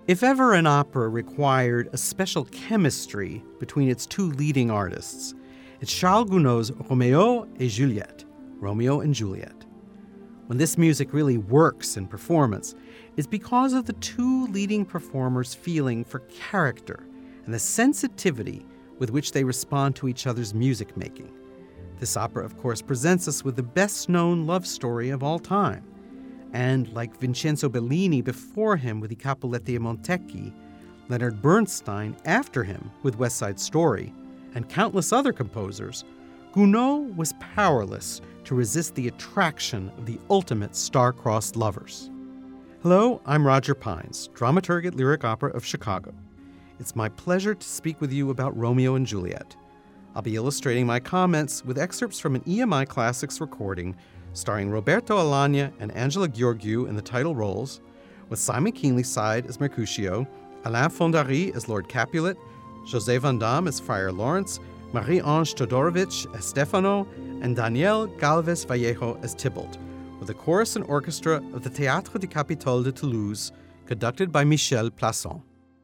If ever an opera required a special chemistry between its two leading artists, it's Charles Gounod's Roméo et Juliette, Romeo and Juliet. When this music really works in performance, it's because of the two leading performers' feeling for character and the sensitivity with which they respond to each other's music making. This opera, of course, presents us with the best-known love story of all time. And like Vincenzo Bellini before him with I Capuletti e Montecchi, Leonard Bernstein after him with West Side Story, and countless other composers, Gounod was powerless to resist the attraction of the ultimate star-crossed lovers. Hello, I'm Roger Pines, dramaturg at Lyric Opera of Chicago. It's my pleasure to speak with you about Romeo and Juliet. I'll be illustrating my comments with excerpts from an EMI Classics recording starring Roberto Alagna and Angela Gheorghiu in the title roles, with Simon Keenlyside as Mercutio, Alain Fondary as Lord Capulet, José Van Damme as Friar Lawrence, Marie-Ange Todorovich as Stefano, and Daniel Galvez Vallejo as Tybalt, with a chorus and orchestra of the Théâtre du Capitole de Toulouse, conducted by Michel Plasson.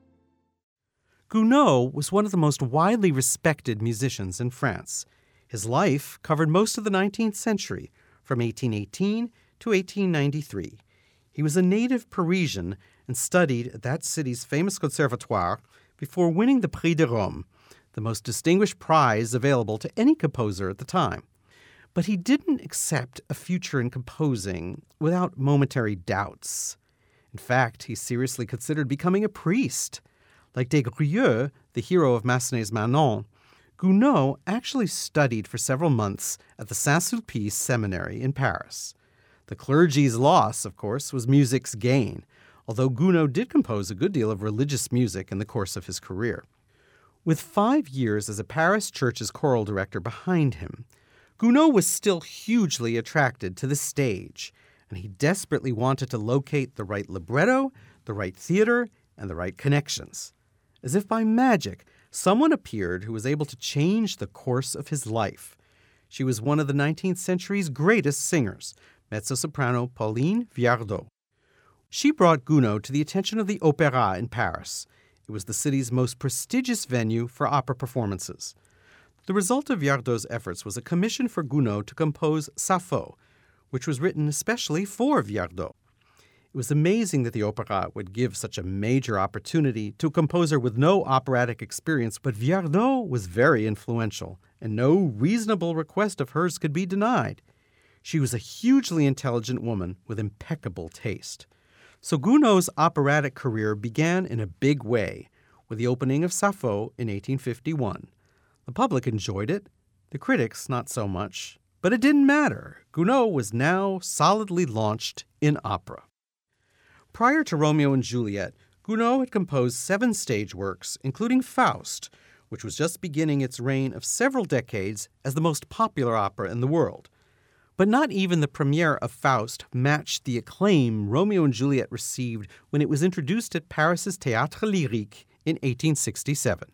Gounod was one of the most widely respected musicians in France. His life covered most of the 19th century, from 1818 to 1893. He was a native Parisian and studied at that city's famous conservatoire before winning the Prix de Rome, the most distinguished prize available to any composer at the time. But he didn't accept a future in composing without momentary doubts. In fact, he seriously considered becoming a priest. Like Des Grieux, the hero of Massenet's Manon, Gounod actually studied for several months at the Saint-Sulpice Seminary in Paris. The clergy's loss, of course, was music's gain, although Gounod did compose a good deal of religious music in the course of his career. With 5 years as a Paris church's choral director behind him, Gounod was still hugely attracted to the stage, and he desperately wanted to locate the right libretto, the right theater, and the right connections. As if by magic, someone appeared who was able to change the course of his life. She was one of the 19th century's greatest singers, mezzo-soprano Pauline Viardot. She brought Gounod to the attention of the Opéra in Paris. It was the city's most prestigious venue for opera performances. The result of Viardot's efforts was a commission for Gounod to compose Sappho, which was written especially for Viardot. It was amazing that the opera would give such a major opportunity to a composer with no operatic experience, but Viardot was very influential, and no reasonable request of hers could be denied. She was a hugely intelligent woman with impeccable taste. So Gounod's operatic career began in a big way, with the opening of Sappho in 1851. The public enjoyed it, the critics not so much, but it didn't matter. Gounod was now solidly launched in opera. Prior to Romeo and Juliet, Gounod had composed 7 stage works, including Faust, which was just beginning its reign of several decades as the most popular opera in the world. But not even the premiere of Faust matched the acclaim Romeo and Juliet received when it was introduced at Paris's Théâtre Lyrique in 1867.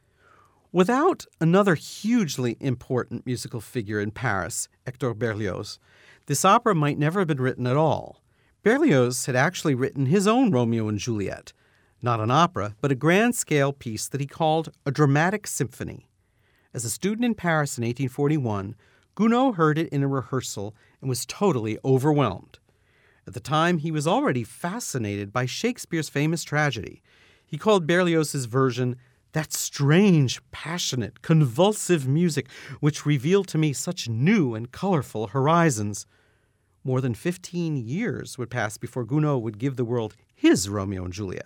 Without another hugely important musical figure in Paris, Hector Berlioz, this opera might never have been written at all. Berlioz had actually written his own Romeo and Juliet, not an opera, but a grand-scale piece that he called a dramatic symphony. As a student in Paris in 1841, Gounod heard it in a rehearsal and was totally overwhelmed. At the time, he was already fascinated by Shakespeare's famous tragedy. He called Berlioz's version that strange, passionate, convulsive music which revealed to me such new and colorful horizons. More than 15 years would pass before Gounod would give the world his Romeo and Juliet.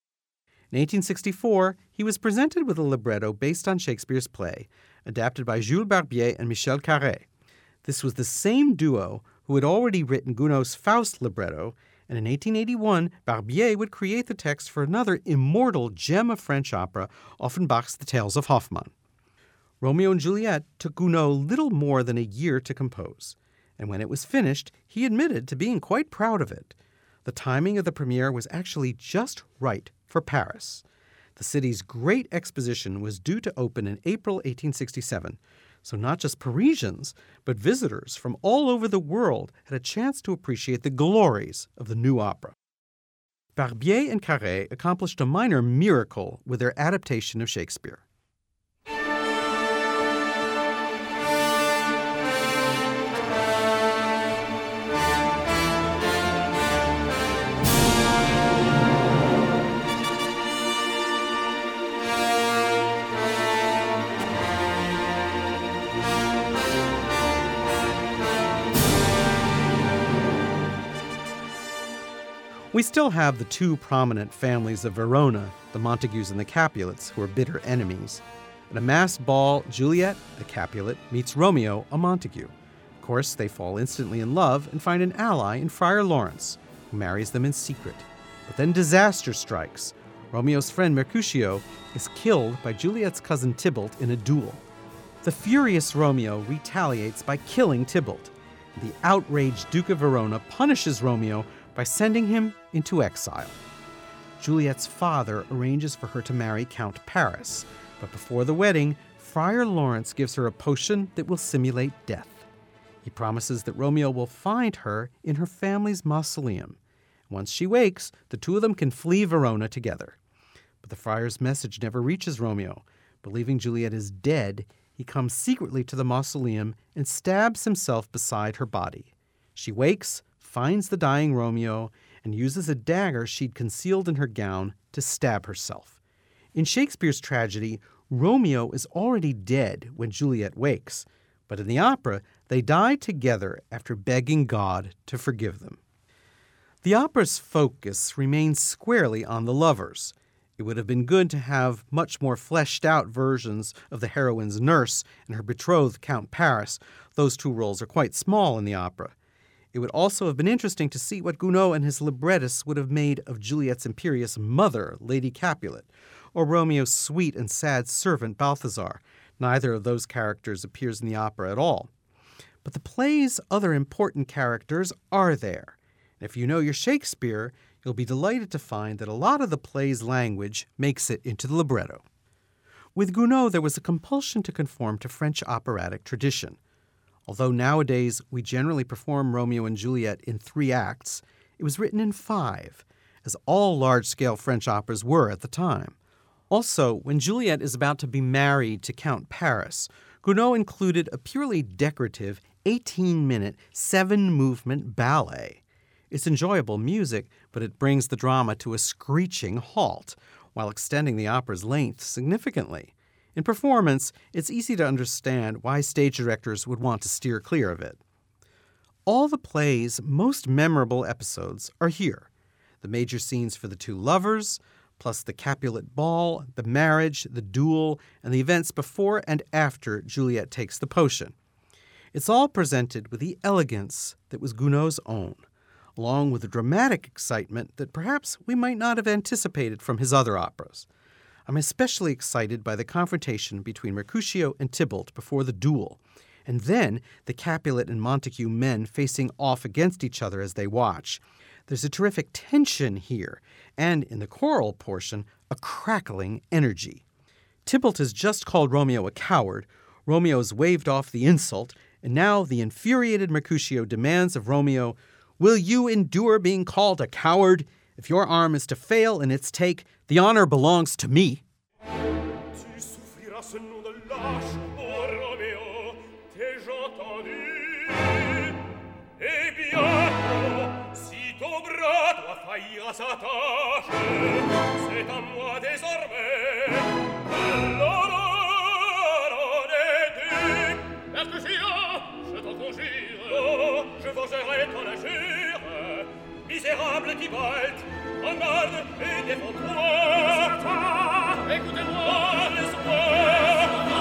In 1864, he was presented with a libretto based on Shakespeare's play, adapted by Jules Barbier and Michel Carré. This was the same duo who had already written Gounod's Faust libretto, and in 1881, Barbier would create the text for another immortal gem of French opera, Offenbach's The Tales of Hoffmann. Romeo and Juliet took Gounod little more than a year to compose, and when it was finished, he admitted to being quite proud of it. The timing of the premiere was actually just right for Paris. The city's great exposition was due to open in April 1867, so not just Parisians, but visitors from all over the world had a chance to appreciate the glories of the new opera. Barbier and Carré accomplished a minor miracle with their adaptation of Shakespeare. We still have the two prominent families of Verona, the Montagues and the Capulets, who are bitter enemies. At a masked ball, Juliet, a Capulet, meets Romeo, a Montague. Of course, they fall instantly in love and find an ally in Friar Lawrence, who marries them in secret. But then disaster strikes. Romeo's friend Mercutio is killed by Juliet's cousin Tybalt in a duel. The furious Romeo retaliates by killing Tybalt. The outraged Duke of Verona punishes Romeo by sending him into exile. Juliet's father arranges for her to marry Count Paris, but before the wedding, Friar Lawrence gives her a potion that will simulate death. He promises that Romeo will find her in her family's mausoleum. Once she wakes, the two of them can flee Verona together. But the friar's message never reaches Romeo. Believing Juliet is dead, he comes secretly to the mausoleum and stabs himself beside her body. She wakes, finds the dying Romeo, and uses a dagger she'd concealed in her gown to stab herself. In Shakespeare's tragedy, Romeo is already dead when Juliet wakes, but in the opera, they die together after begging God to forgive them. The opera's focus remains squarely on the lovers. It would have been good to have much more fleshed-out versions of the heroine's nurse and her betrothed Count Paris. Those two roles are quite small in the opera. It would also have been interesting to see what Gounod and his librettists would have made of Juliet's imperious mother, Lady Capulet, or Romeo's sweet and sad servant, Balthazar. Neither of those characters appears in the opera at all. But the play's other important characters are there. And if you know your Shakespeare, you'll be delighted to find that a lot of the play's language makes it into the libretto. With Gounod, there was a compulsion to conform to French operatic tradition. Although nowadays we generally perform Romeo and Juliet in 3 acts, it was written in 5, as all large-scale French operas were at the time. Also, when Juliet is about to be married to Count Paris, Gounod included a purely decorative 18-minute, 7-movement ballet. It's enjoyable music, but it brings the drama to a screeching halt, while extending the opera's length significantly. In performance, it's easy to understand why stage directors would want to steer clear of it. All the play's most memorable episodes are here. The major scenes for the two lovers, plus the Capulet ball, the marriage, the duel, and the events before and after Juliet takes the potion. It's all presented with the elegance that was Gounod's own, along with the dramatic excitement that perhaps we might not have anticipated from his other operas. I'm especially excited by the confrontation between Mercutio and Tybalt before the duel, and then the Capulet and Montague men facing off against each other as they watch. There's a terrific tension here, and in the choral portion, a crackling energy. Tybalt has just called Romeo a coward, Romeo's waved off the insult, and now the infuriated Mercutio demands of Romeo, "Will you endure being called a coward? If your arm is to fail in its take, the honor belongs to me." Tu souffriras ce nom de lâche, ô Roméo, t'ai-je entendu? Eh bien, si ton bras doit faillir à sa tâche, c'est à moi désormais que l'honneur en est dû. Mercutio, je t'en conjure, je vengerai ton injure. Misérable Tybalt, en garde et défends-toi. Écoutez-moi, laisse-moi.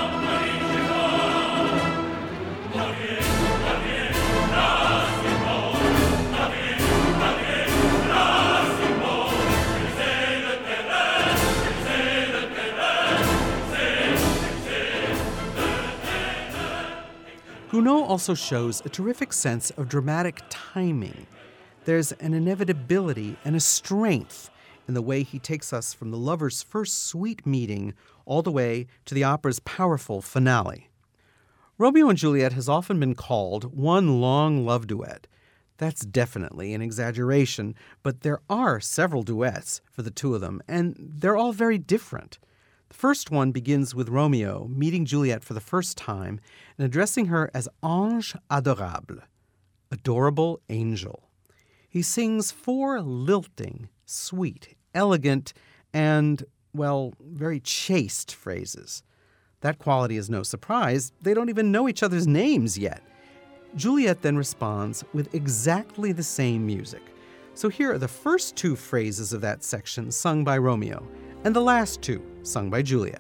Gounod also shows a terrific sense of dramatic timing. There's an inevitability and a strength in the way he takes us from the lovers' first sweet meeting all the way to the opera's powerful finale. Romeo and Juliet has often been called one long love duet. That's definitely an exaggeration, but there are several duets for the two of them, and they're all very different. The first one begins with Romeo meeting Juliet for the first time and addressing her as Ange adorable, adorable angel. He sings 4 lilting, sweet, elegant, and, well, very chaste phrases. That quality is no surprise. They don't even know each other's names yet. Juliet then responds with exactly the same music. So here are the first 2 phrases of that section sung by Romeo, and the last 2 sung by Juliet.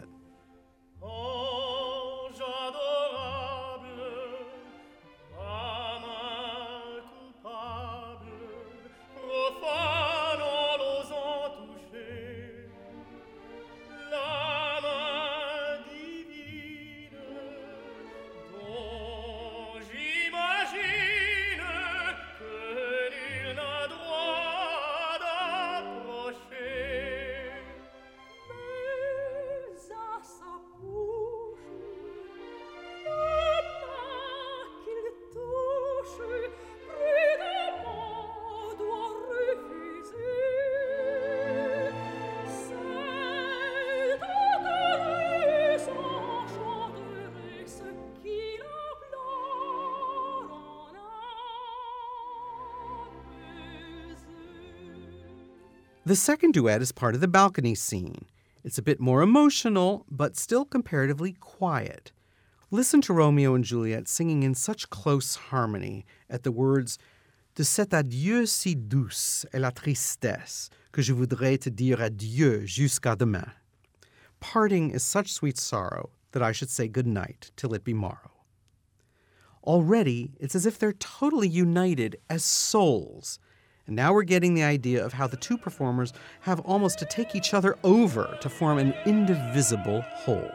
The second duet is part of the balcony scene. It's a bit more emotional, but still comparatively quiet. Listen to Romeo and Juliet singing in such close harmony at the words « De cet adieu si douce est la tristesse que je voudrais te dire adieu jusqu'à demain. Parting is such sweet sorrow that I should say good night till it be morrow." Already, it's as if they're totally united as souls. And now we're getting the idea of how the 2 performers have almost to take each other over to form an indivisible whole.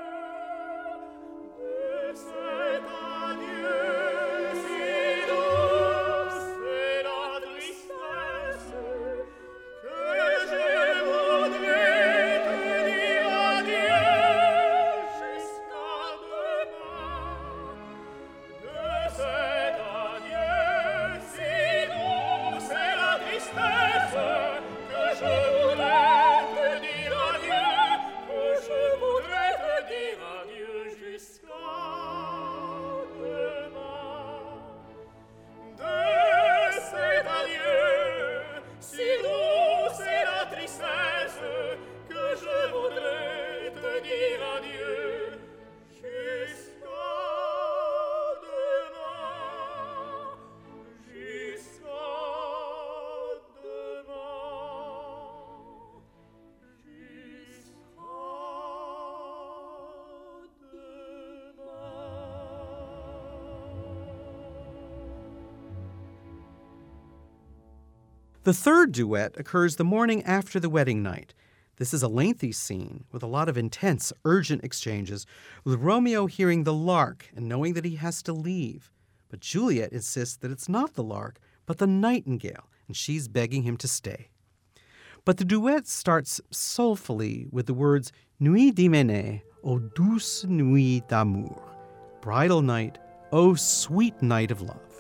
The third duet occurs the morning after the wedding night. This is a lengthy scene with a lot of intense, urgent exchanges, with Romeo hearing the lark and knowing that he has to leave. But Juliet insists that it's not the lark, but the nightingale, and she's begging him to stay. But the duet starts soulfully with the words Nuit d'hyménée, ô douce nuit d'amour. Bridal night, O sweet night of love.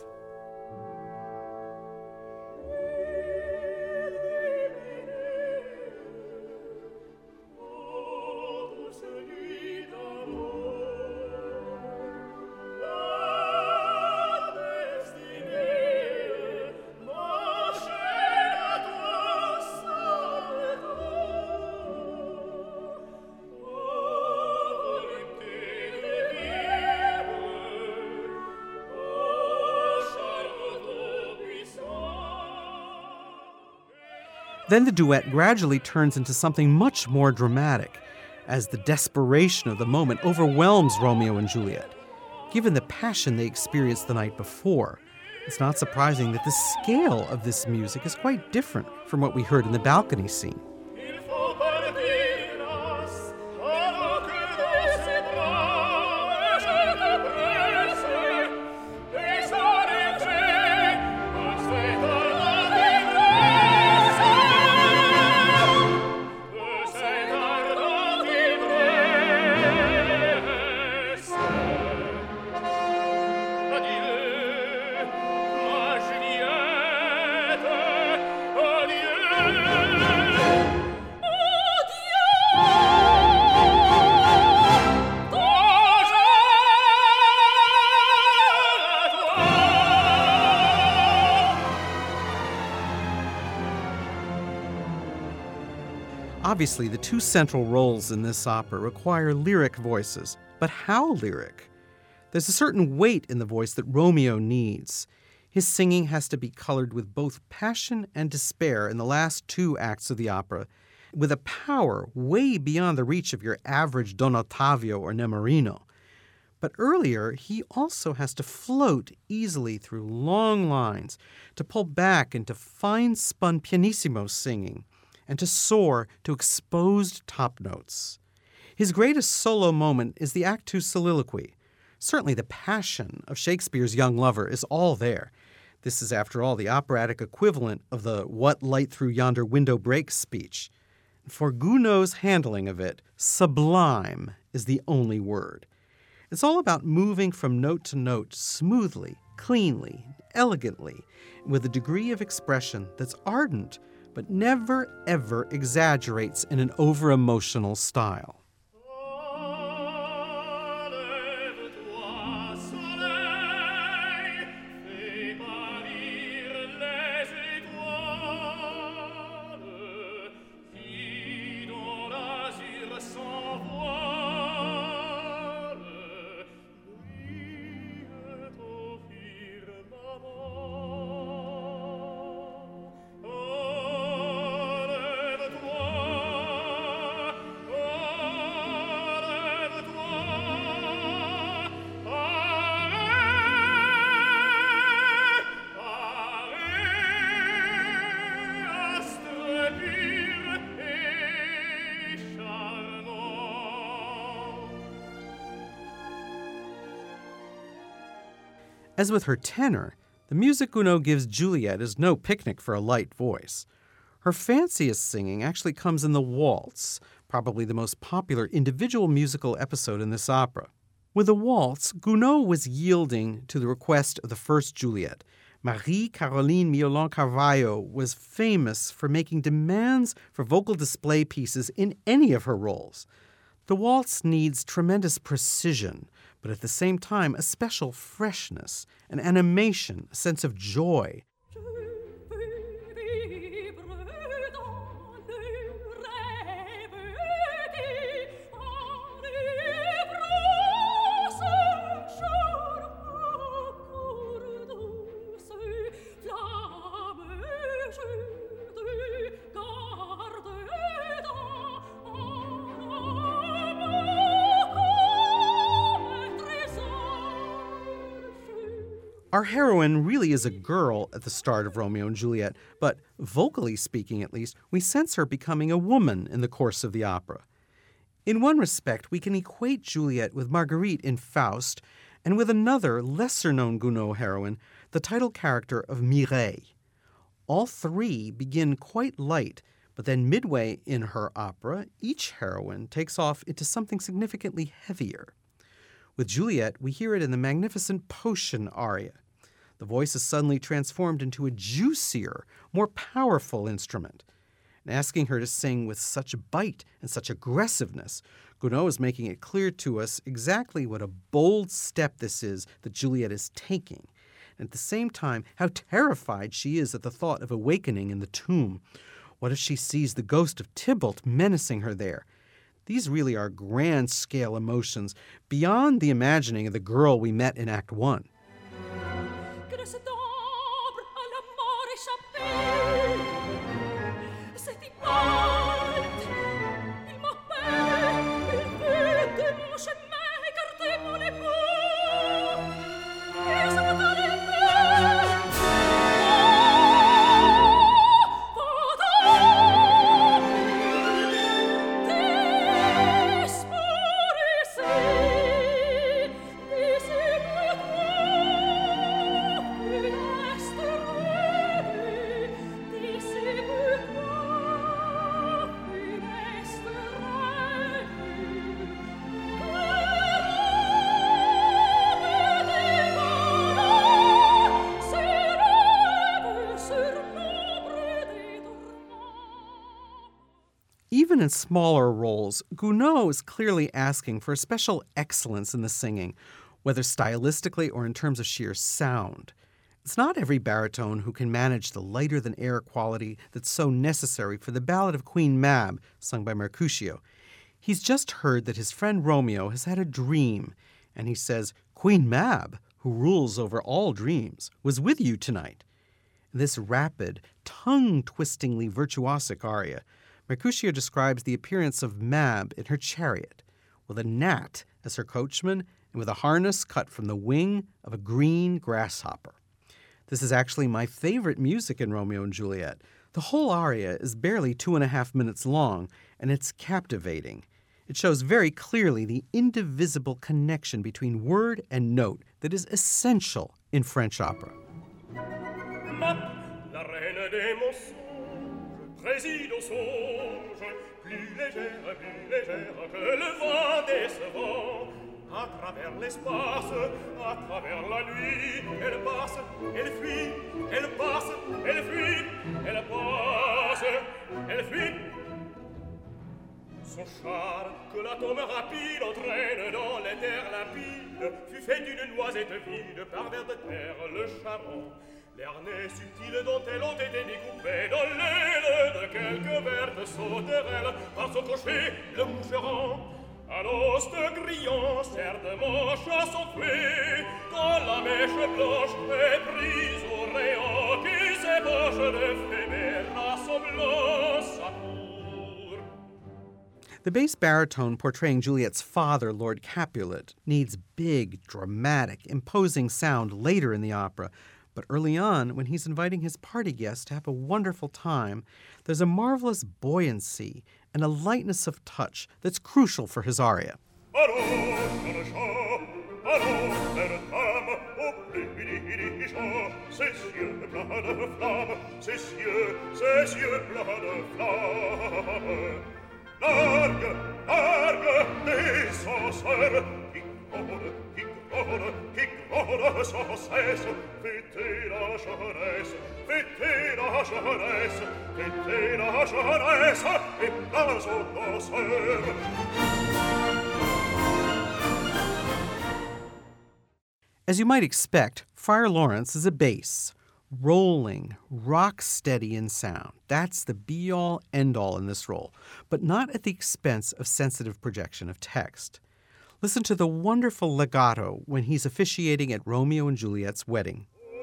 Then the duet gradually turns into something much more dramatic, as the desperation of the moment overwhelms Romeo and Juliet. Given the passion they experienced the night before, it's not surprising that the scale of this music is quite different from what we heard in the balcony scene. Adieu, ma Juliette. Obviously, the two central roles in this opera require lyric voices. But how lyric? There's a certain weight in the voice that Romeo needs. His singing has to be colored with both passion and despair in the last two acts of the opera, with a power way beyond the reach of your average Don Ottavio or Nemorino. But earlier, he also has to float easily through long lines, to pull back into fine-spun pianissimo singing, and to soar to exposed top notes. His greatest solo moment is the Act 2 soliloquy. Certainly the passion of Shakespeare's young lover is all there. This is, after all, the operatic equivalent of the "What light through yonder window breaks" speech. For Gounod's handling of it, sublime is the only word. It's all about moving from note to note smoothly, cleanly, elegantly, with a degree of expression that's ardent, but never, ever exaggerates in an over-emotional style. As with her tenor, the music Gounod gives Juliet is no picnic for a light voice. Her fanciest singing actually comes in the waltz, probably the most popular individual musical episode in this opera. With the waltz, Gounod was yielding to the request of the first Juliet. Marie-Caroline Miolan-Carvalho was famous for making demands for vocal display pieces in any of her roles. The waltz needs tremendous precision, but at the same time a special freshness, an animation, a sense of joy. Our heroine really is a girl at the start of Romeo and Juliet, but vocally speaking at least, we sense her becoming a woman in the course of the opera. In one respect, we can equate Juliet with Marguerite in Faust, and with another, lesser-known Gounod heroine, the title character of Mireille. All three begin quite light, but then midway in her opera, each heroine takes off into something significantly heavier. With Juliet, we hear it in the magnificent Potion aria. The voice is suddenly transformed into a juicier, more powerful instrument. And asking her to sing with such bite and such aggressiveness, Gounod is making it clear to us exactly what a bold step this is that Juliet is taking. And at the same time, how terrified she is at the thought of awakening in the tomb. What if she sees the ghost of Tybalt menacing her there? These really are grand-scale emotions beyond the imagining of the girl we met in Act 1. Even in smaller roles, Gounod is clearly asking for a special excellence in the singing, whether stylistically or in terms of sheer sound. It's not every baritone who can manage the lighter-than-air quality that's so necessary for the ballad of Queen Mab, sung by Mercutio. He's just heard that his friend Romeo has had a dream, and he says, "Queen Mab, who rules over all dreams, was with you tonight." This rapid, tongue-twistingly virtuosic aria, Mercutio describes the appearance of Mab in her chariot, with a gnat as her coachman and with a harness cut from the wing of a green grasshopper. This is actually my favorite music in Romeo and Juliet. The whole aria is barely 2.5 minutes long, and it's captivating. It shows very clearly the indivisible connection between word and note that is essential in French opera. La reine des mensonges préside au songe, plus légère que le vent décevant. À travers l'espace, à travers la nuit, elle passe, elle fuit, elle passe, elle fuit, elle passe, elle fuit. Son char, que l'atome rapide entraîne dans les terres limpides, fut fait d'une noisette vide par vers de terre le charron. Les harnais subtils dont elles ont été découpés dans l'aile de quelques vertes sauterelles par son cocher le moucheron. À l'os de grillon sert de manche à son fouet, quand la mèche blanche est prise au rayon qui s'ébauche d'éphémère à son blanc samour. The bass baritone portraying Juliet's father, Lord Capulet, needs big, dramatic, imposing sound later in the opera. But early on, when he's inviting his party guests to have a wonderful time, there's a marvelous buoyancy and a lightness of touch that's crucial for his aria. As you might expect, Friar Lawrence is a bass, rolling, rock-steady in sound. That's the be-all, end-all in this role, but not at the expense of sensitive projection of text. Listen to the wonderful legato when he's officiating at Romeo and Juliet's wedding.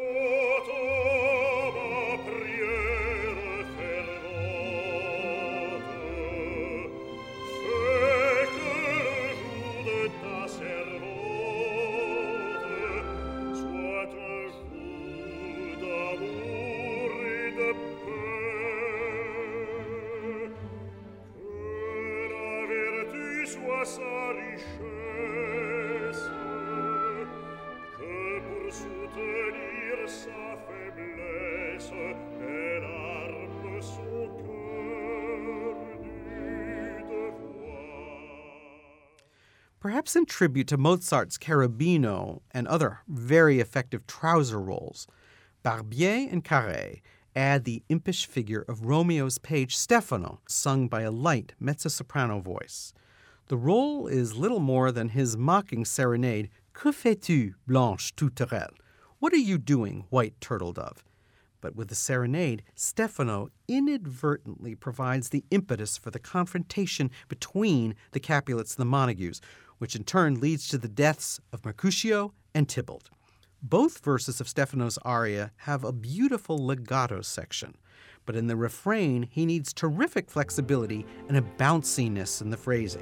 Perhaps in tribute to Mozart's Cherubino and other very effective trouser roles, Barbier and Carré add the impish figure of Romeo's page Stefano, sung by a light mezzo-soprano voice. The role is little more than his mocking serenade, "Que fais-tu, Blanche Tourterelle?" What are you doing, white turtle dove? But with the serenade, Stefano inadvertently provides the impetus for the confrontation between the Capulets and the Montagues, which in turn leads to the deaths of Mercutio and Tybalt. Both verses of Stefano's aria have a beautiful legato section, but in the refrain, he needs terrific flexibility and a bounciness in the phrasing.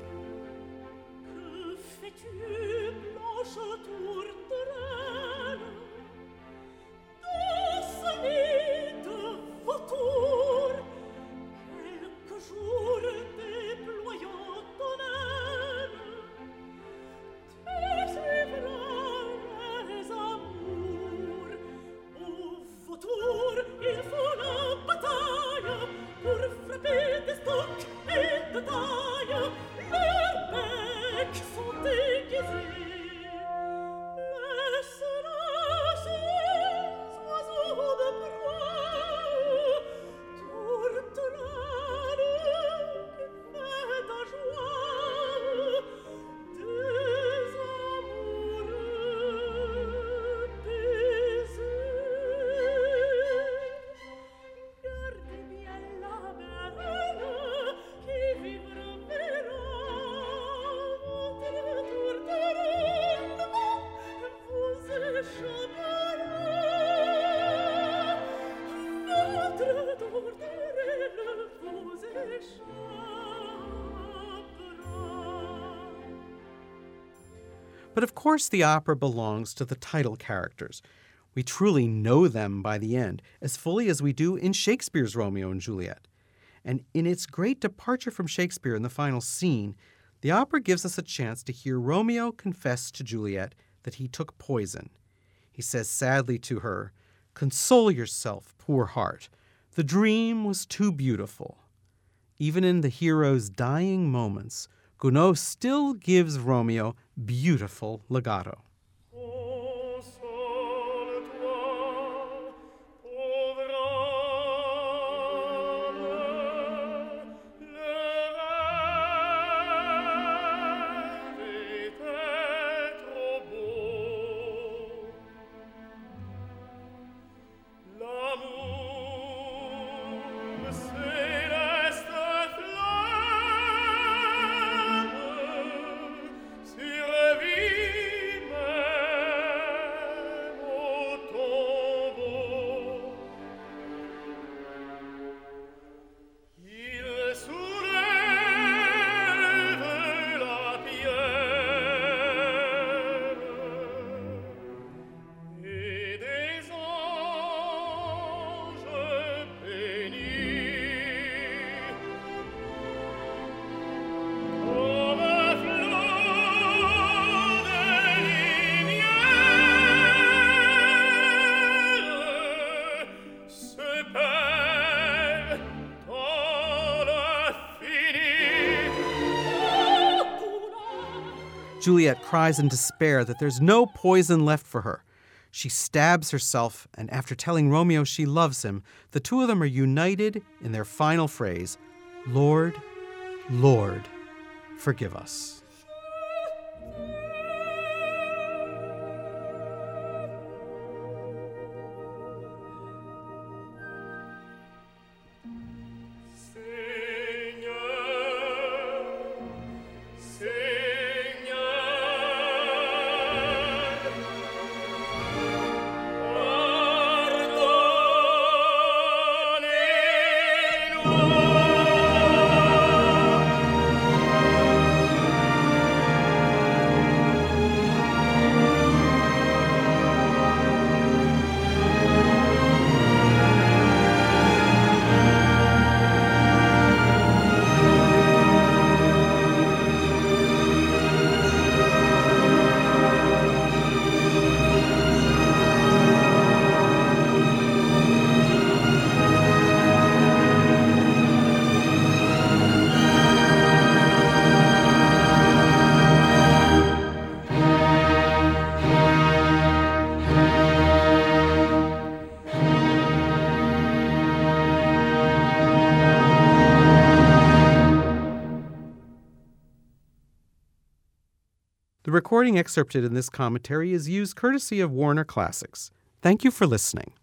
But of course the opera belongs to the title characters. We truly know them by the end, as fully as we do in Shakespeare's Romeo and Juliet. And in its great departure from Shakespeare in the final scene, the opera gives us a chance to hear Romeo confess to Juliet that he took poison. He says sadly to her, "Console yourself, poor heart. The dream was too beautiful." Even in the hero's dying moments, Gounod still gives Romeo beautiful legato. Juliet cries in despair that there's no poison left for her. She stabs herself, and after telling Romeo she loves him, the two of them are united in their final phrase, "Lord, Lord, forgive us." The recording excerpted in this commentary is used courtesy of Warner Classics. Thank you for listening.